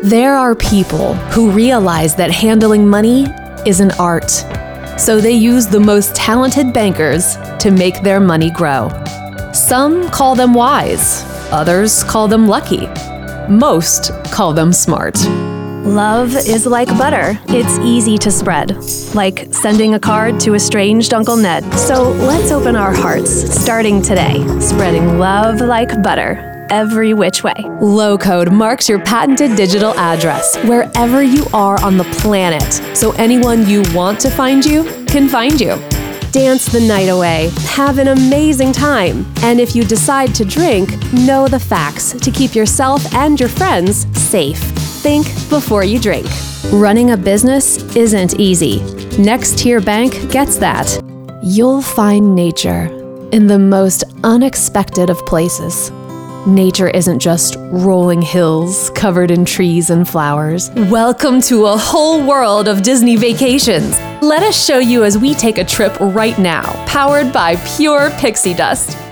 There are people who realize that handling money is an art, so they use the most talented bankers to make their money grow. Some call them wise, others call them lucky, most call them smart. Love is like butter. It's easy to spread, like sending a card to estranged Uncle Ned. So let's open our hearts, starting today, spreading love like butter every which way. Low Code marks your patented digital address wherever you are on the planet, so anyone you want to find you can find you. Dance the night away, have an amazing time, and if you decide to drink, know the facts to keep yourself and your friends safe. Think before you drink. Running a business isn't easy. Next Tier Bank gets that. You'll find nature in the most unexpected of places. Nature isn't just rolling hills covered in trees and flowers. Welcome to a whole world of Disney vacations. Let us show you as we take a trip right now, powered by pure pixie dust.